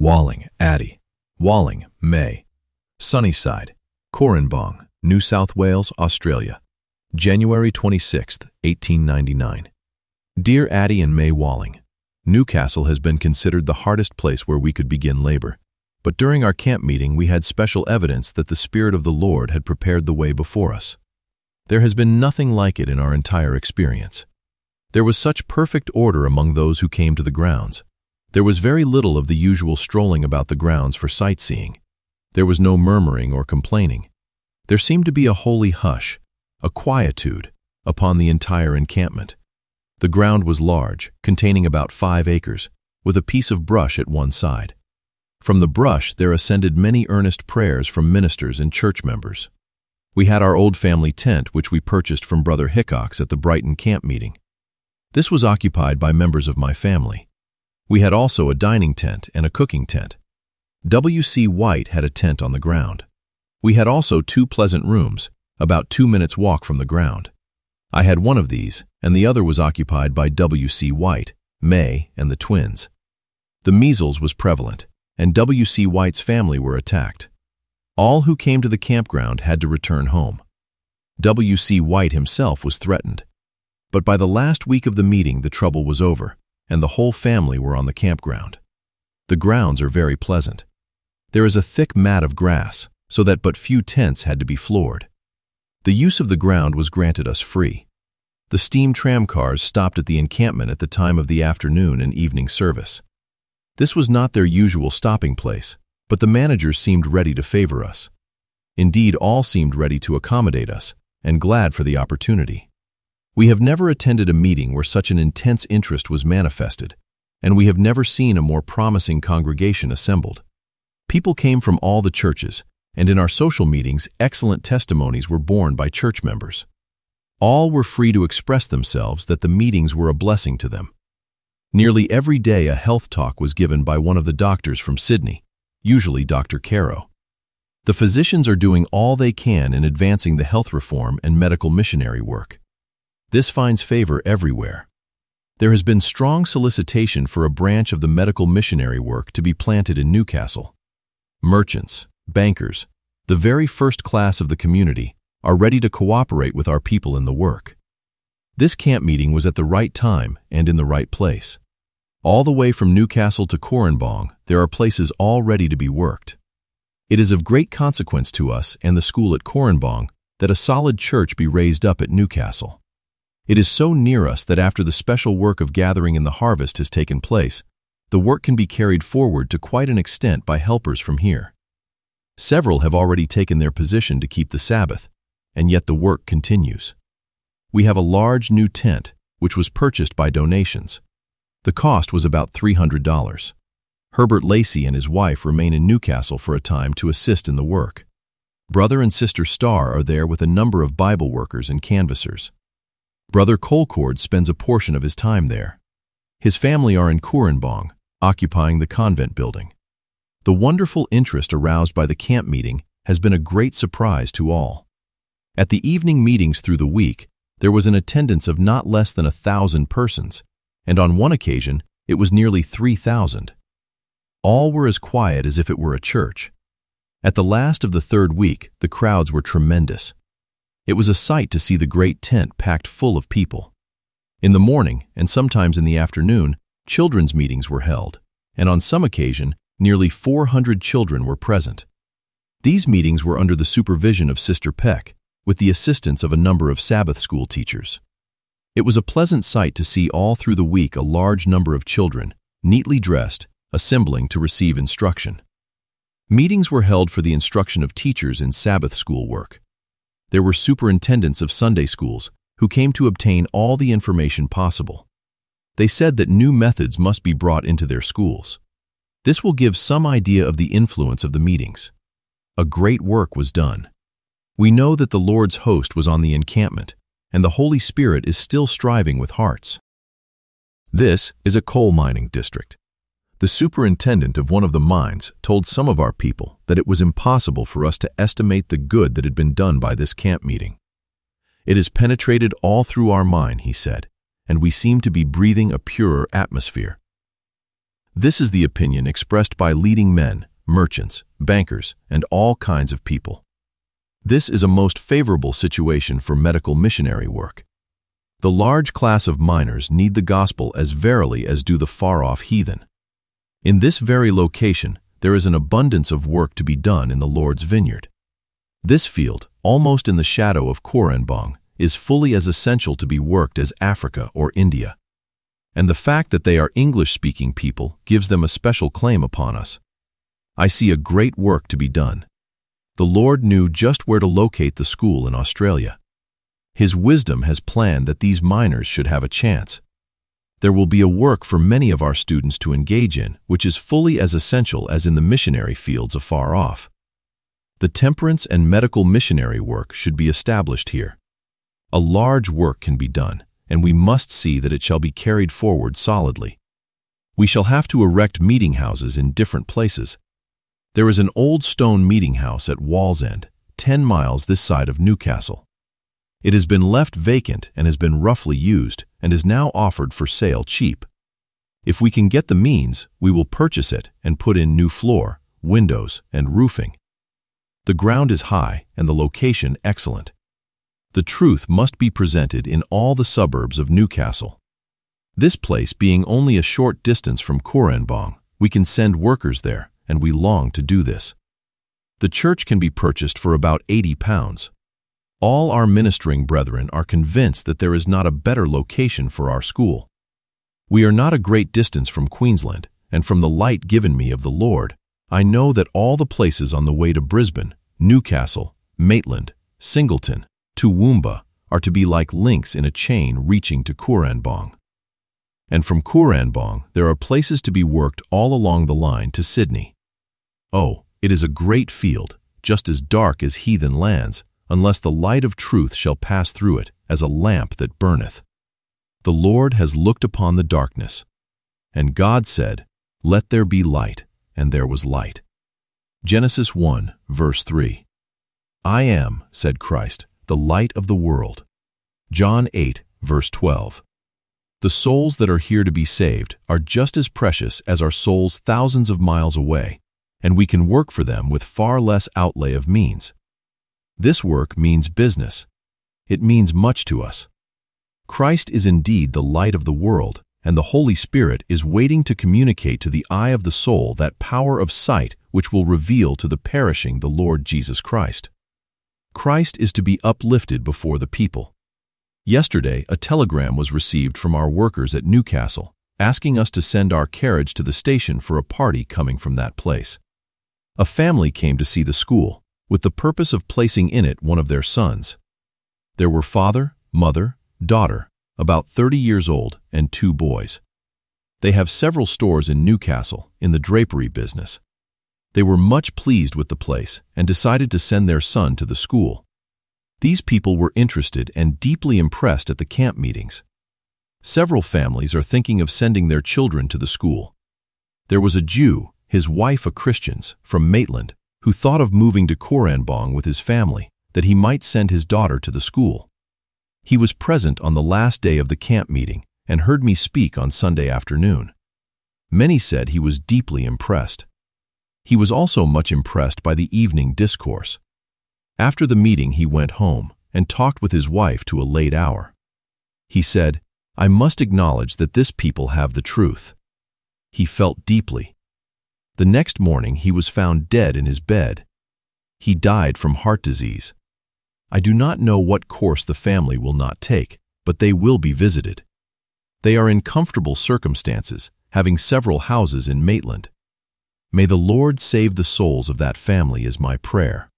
Walling, Addie. Walling, May. Sunnyside, Corranbong, New South Wales, Australia. January 26, 1899. Dear Addie and May Walling, Newcastle has been considered the hardest place where we could begin labor. But during our camp meeting we had special evidence that the Spirit of the Lord had prepared the way before us. There has been nothing like it in our entire experience. There was such perfect order among those who came to the grounds. There was very little of the usual strolling about the grounds for sightseeing. There was no murmuring or complaining. There seemed to be a holy hush, a quietude, upon the entire encampment. The ground was large, containing about 5 acres, with a piece of brush at one side. From the brush there ascended many earnest prayers from ministers and church members. We had our old family tent which we purchased from Brother Hickox at the Brighton camp meeting. This was occupied by members of my family. We had also a dining tent and a cooking tent. W.C. White had a tent on the ground. We had also 2 pleasant rooms, about 2 minutes' walk from the ground. I had one of these, and the other was occupied by W.C. White, May, and the twins. The measles was prevalent, and W.C. White's family were attacked. All who came to the campground had to return home. W.C. White himself was threatened. But by the last week of the meeting the trouble was over, and the whole family were on the campground. The grounds are very pleasant. There is a thick mat of grass, so that but few tents had to be floored. The use of the ground was granted us free. The steam tram cars stopped at the encampment at the time of the afternoon and evening service. This was not their usual stopping place, but the managers seemed ready to favor us. Indeed, all seemed ready to accommodate us, and glad for the opportunity. We have never attended a meeting where such an intense interest was manifested, and we have never seen a more promising congregation assembled. People came from all the churches, and in our social meetings excellent testimonies were borne by church members. All were free to express themselves that the meetings were a blessing to them. Nearly every day a health talk was given by one of the doctors from Sydney, usually Dr. Caro. The physicians are doing all they can in advancing the health reform and medical missionary work. This finds favor everywhere. There has been strong solicitation for a branch of the medical missionary work to be planted in Newcastle. Merchants, bankers, the very first class of the community, are ready to cooperate with our people in the work. This camp meeting was at the right time and in the right place. All the way from Newcastle to Corranbong, there are places all ready to be worked. It is of great consequence to us and the school at Corranbong that a solid church be raised up at Newcastle. It is so near us that after the special work of gathering in the harvest has taken place, the work can be carried forward to quite an extent by helpers from here. Several have already taken their position to keep the Sabbath, and yet the work continues. We have a large new tent, which was purchased by donations. The cost was about $300. Herbert Lacey and his wife remain in Newcastle for a time to assist in the work. Brother and Sister Starr are there with a number of Bible workers and canvassers. Brother Colcord spends a portion of his time there. His family are in Corranbong, occupying the convent building. The wonderful interest aroused by the camp meeting has been a great surprise to all. At the evening meetings through the week, there was an attendance of not less than 1,000 persons, and on one occasion it was nearly 3,000. All were as quiet as if it were a church. At the last of the 3rd week, the crowds were tremendous. It was a sight to see the great tent packed full of people. In the morning, and sometimes in the afternoon, children's meetings were held, and on some occasion, nearly 400 children were present. These meetings were under the supervision of Sister Peck, with the assistance of a number of Sabbath school teachers. It was a pleasant sight to see all through the week a large number of children, neatly dressed, assembling to receive instruction. Meetings were held for the instruction of teachers in Sabbath school work. There were superintendents of Sunday schools who came to obtain all the information possible. They said that new methods must be brought into their schools. This will give some idea of the influence of the meetings. A great work was done. We know that the Lord's host was on the encampment, and the Holy Spirit is still striving with hearts. This is a coal mining district. The superintendent of one of the mines told some of our people that it was impossible for us to estimate the good that had been done by this camp meeting. It has penetrated all through our mine, he said, and we seem to be breathing a purer atmosphere. This is the opinion expressed by leading men, merchants, bankers, and all kinds of people. This is a most favorable situation for medical missionary work. The large class of miners need the gospel as verily as do the far-off heathen. In this very location, there is an abundance of work to be done in the Lord's vineyard. This field, almost in the shadow of Korenbong, is fully as essential to be worked as Africa or India. And the fact that they are English-speaking people gives them a special claim upon us. I see a great work to be done. The Lord knew just where to locate the school in Australia. His wisdom has planned that these miners should have a chance. There will be a work for many of our students to engage in, which is fully as essential as in the missionary fields afar off. The temperance and medical missionary work should be established here. A large work can be done, and we must see that it shall be carried forward solidly. We shall have to erect meeting houses in different places. There is an old stone meeting house at Wallsend, 10 miles this side of Newcastle. It has been left vacant and has been roughly used and is now offered for sale cheap. If we can get the means, we will purchase it and put in new floor, windows, and roofing. The ground is high and the location excellent. The truth must be presented in all the suburbs of Newcastle. This place being only a short distance from Korenbong, we can send workers there, and we long to do this. The church can be purchased for about £80. All our ministering brethren are convinced that there is not a better location for our school. We are not a great distance from Queensland, and from the light given me of the Lord, I know that all the places on the way to Brisbane, Newcastle, Maitland, Singleton, Toowoomba are to be like links in a chain reaching to Korenbong. And from Korenbong there are places to be worked all along the line to Sydney. Oh, it is a great field, just as dark as heathen lands, unless the light of truth shall pass through it as a lamp that burneth. The Lord has looked upon the darkness. And God said, "Let there be light," and there was light. Genesis 1, verse 3. I am, said Christ, the light of the world. John 8, verse 12. The souls that are here to be saved are just as precious as are souls thousands of miles away, and we can work for them with far less outlay of means. This work means business. It means much to us. Christ is indeed the light of the world, and the Holy Spirit is waiting to communicate to the eye of the soul that power of sight which will reveal to the perishing the Lord Jesus Christ. Christ is to be uplifted before the people. Yesterday, a telegram was received from our workers at Newcastle, asking us to send our carriage to the station for a party coming from that place. A family came to see the school, with the purpose of placing in it one of their sons. There were father, mother, daughter, about 30 years old, and 2 boys. They have several stores in Newcastle, in the drapery business. They were much pleased with the place and decided to send their son to the school. These people were interested and deeply impressed at the camp meetings. Several families are thinking of sending their children to the school. There was a Jew, his wife a Christian, from Maitland, who thought of moving to Korenbong with his family, that he might send his daughter to the school. He was present on the last day of the camp meeting and heard me speak on Sunday afternoon. Many said he was deeply impressed. He was also much impressed by the evening discourse. After the meeting he went home and talked with his wife to a late hour. He said, "I must acknowledge that this people have the truth." He felt deeply. The next morning he was found dead in his bed. He died from heart disease. I do not know what course the family will not take, but they will be visited. They are in comfortable circumstances, having several houses in Maitland. May the Lord save the souls of that family is my prayer.